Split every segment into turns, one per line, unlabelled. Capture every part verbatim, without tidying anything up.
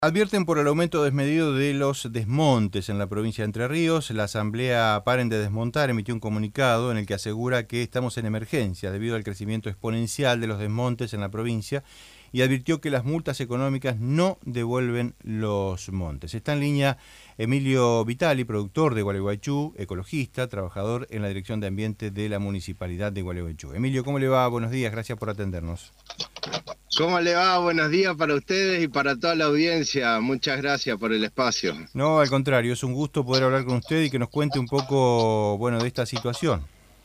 Advierten por el aumento desmedido de los desmontes en la provincia de Entre Ríos. La Asamblea Paren de Desmontar emitió un comunicado en el que asegura que estamos en emergencia debido al crecimiento exponencial de los desmontes en la provincia y advirtió que las multas económicas no devuelven los montes. Está en línea Emilio Vitali, productor de Gualeguaychú, ecologista, trabajador en la Dirección de Ambiente de la Municipalidad de Gualeguaychú. Emilio, ¿cómo le va? Buenos días, gracias por atendernos.
¿Cómo le va? Buenos días para ustedes y para toda la audiencia. Muchas gracias por el espacio.
No, al contrario, es un gusto poder hablar con usted y que nos cuente un poco, bueno, de esta situación.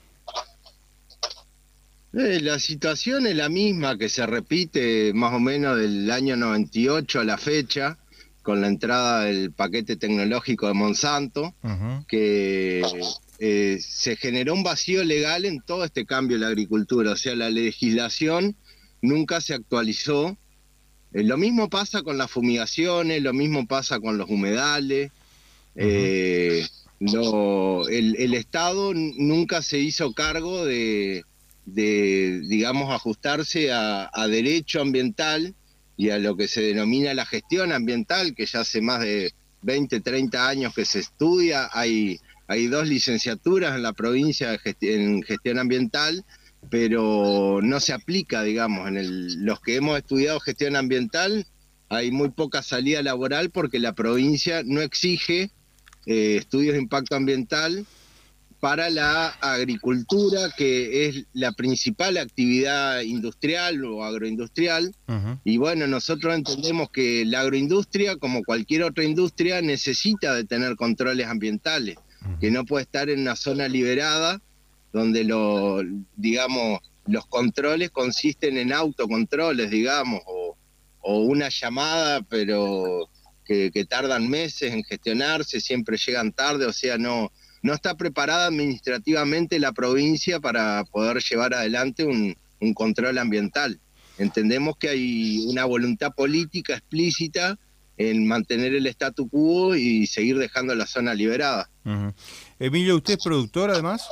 Eh, la situación es la misma que se repite más o menos del año noventa y ocho a la fecha, con la entrada del paquete tecnológico de Monsanto,
Uh-huh.
que eh, se generó un vacío legal en todo este cambio de la agricultura. O sea, la legislación nunca se actualizó. Eh, lo mismo pasa con las fumigaciones, lo mismo pasa con los humedales.
Uh-huh.
Eh, lo, el, el Estado nunca se hizo cargo de, de digamos, ajustarse a, a derecho ambiental y a lo que se denomina la gestión ambiental, que ya hace más de veinte, treinta años que se estudia. Hay, hay dos licenciaturas en la provincia de gesti en gestión ambiental, pero no se aplica, digamos, en el, los que hemos estudiado gestión ambiental. Hay muy poca salida laboral porque la provincia no exige eh, estudios de impacto ambiental para la agricultura, que es la principal actividad industrial o agroindustrial.
Uh-huh.
Y bueno, nosotros entendemos que la agroindustria, como cualquier otra industria, necesita de tener controles ambientales,
Uh-huh.
que no puede estar en una zona liberada donde lo, digamos, los controles consisten en autocontroles, digamos, o, o una llamada, pero que, que tardan meses en gestionarse, siempre llegan tarde. O sea, no, no está preparada administrativamente la provincia para poder llevar adelante un, un control ambiental. Entendemos que hay una voluntad política explícita en mantener el statu quo y seguir dejando la zona liberada.
Uh-huh. Emilio, ¿usted es productor además?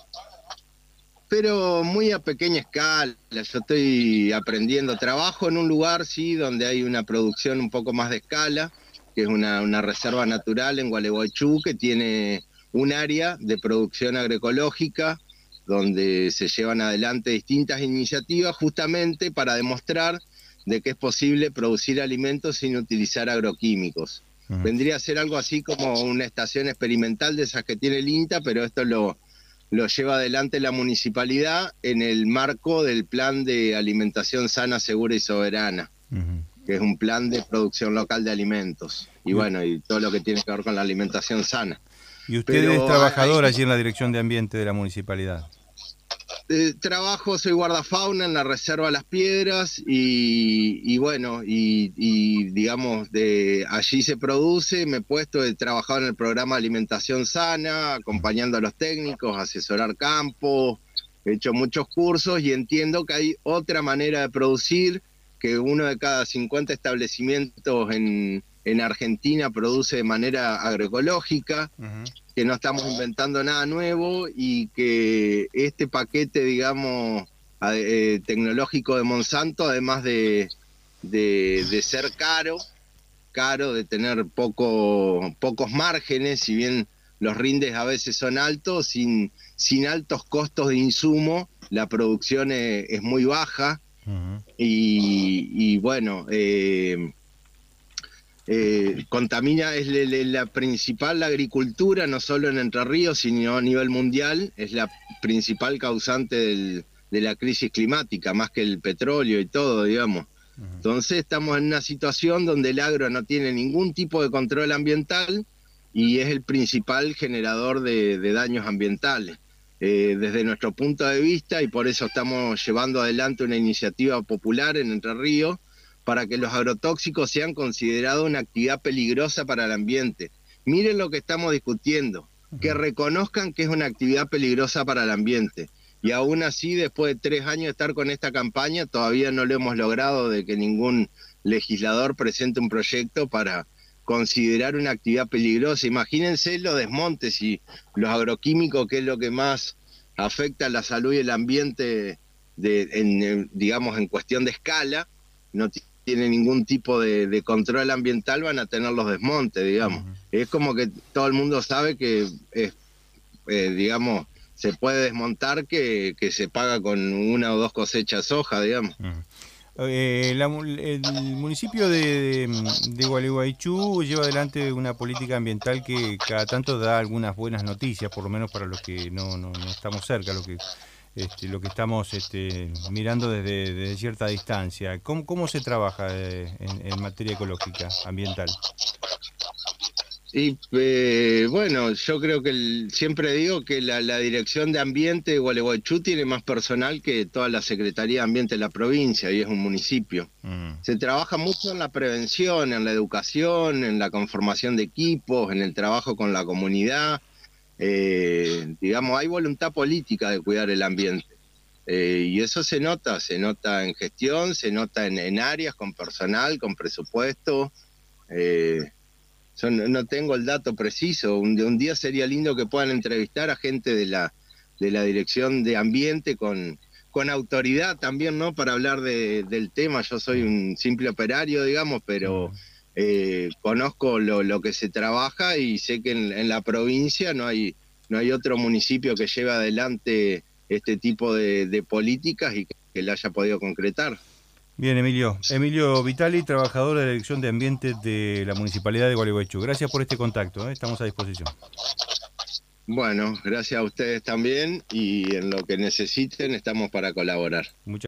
Pero muy a pequeña escala. Yo estoy aprendiendo. Trabajo en un lugar, sí, donde hay una producción un poco más de escala, que es una, una reserva natural en Gualeguaychú, que tiene un área de producción agroecológica, donde se llevan adelante distintas iniciativas justamente para demostrar de que es posible producir alimentos sin utilizar agroquímicos.
Uh-huh.
Vendría a ser algo así como una estación experimental de esas que tiene el INTA, pero esto lo... lo lleva adelante la municipalidad en el marco del Plan de Alimentación Sana, Segura y Soberana,
Uh-huh.
que es un plan de producción local de alimentos, y
Y, u-
bueno, y todo lo que tiene que ver con la alimentación sana.
y usted es
Pero hay,
trabajador allí en la Dirección de Ambiente de la Municipalidad.
eh, trabajo, soy guardafauna en la Reserva Las Piedras, y, y bueno, y, y digamos, de allí se produce. Me he puesto, he trabajado en el programa de alimentación sana, acompañando a los técnicos, asesorar campos, he hecho muchos cursos y entiendo que hay otra manera de producir, que uno de cada cincuenta establecimientos en, en Argentina produce de manera agroecológica,
Uh-huh.
que no estamos inventando nada nuevo y que este paquete, digamos, eh, tecnológico de Monsanto, además de, de, de ser caro, caro, de tener poco, pocos márgenes, si bien los rindes a veces son altos, sin, sin altos costos de insumo, la producción es, es muy baja.
Uh-huh.
Y, y bueno, eh, eh, contamina, es la, la principal la agricultura, no solo en Entre Ríos, sino a nivel mundial, es la principal causante del, de la crisis climática, más que el petróleo y todo, digamos.
Uh-huh.
Entonces estamos en una situación donde el agro no tiene ningún tipo de control ambiental y es el principal generador de, de daños ambientales. Eh, desde nuestro punto de vista, y por eso estamos llevando adelante una iniciativa popular en Entre Ríos, para que los agrotóxicos sean considerados una actividad peligrosa para el ambiente. Miren lo que estamos discutiendo, que
Uh-huh.
reconozcan que es una actividad peligrosa para el ambiente. Y aún así, después de tres años de estar con esta campaña, todavía no lo hemos logrado de que ningún legislador presente un proyecto para considerar una actividad peligrosa. Imagínense los desmontes y los agroquímicos, que es lo que más afecta a la salud y el ambiente, de, en, digamos, en cuestión de escala. No tiene ningún tipo de, de control ambiental van a tener los desmontes, digamos. Uh-huh. Es como que todo el mundo sabe que, es, eh, digamos, se puede desmontar que, que se paga con una o dos cosechas soja, digamos.
Uh-huh. Eh, la, el municipio de, de Gualeguaychú lleva adelante una política ambiental que cada tanto da algunas buenas noticias, por lo menos para los que no, no, no estamos cerca, lo que, este, lo que estamos este, mirando desde, desde cierta distancia. ¿Cómo, cómo se trabaja eh, en, en materia ecológica, ambiental?
Y eh, bueno, yo creo que el, siempre digo que la, la Dirección de Ambiente de Gualeguaychú tiene más personal que toda la Secretaría de Ambiente de la provincia, y es un municipio. Mm. Se trabaja mucho en la prevención, en la educación, en la conformación de equipos, en el trabajo con la comunidad. Eh, digamos, hay voluntad política de cuidar el ambiente. Eh, y eso se nota, se nota en gestión, se nota en, en áreas, con personal, con presupuesto. Eh, Yo no, no tengo el dato preciso. Un, un día sería lindo que puedan entrevistar a gente de la, de la Dirección de Ambiente con, con autoridad también, ¿no? Para hablar de, del tema. Yo soy un simple operario, digamos, pero eh, conozco lo, lo que se trabaja y sé que en, en la provincia no hay, no hay otro municipio que lleve adelante este tipo de, de políticas y que, que la haya podido concretar.
Bien, Emilio. Emilio Vitali, trabajador de la Dirección de Ambiente de la Municipalidad de Gualeguaychú. Gracias por este contacto, ¿eh? Estamos a disposición.
Bueno, gracias a ustedes también y en lo que necesiten estamos para colaborar.
Muchas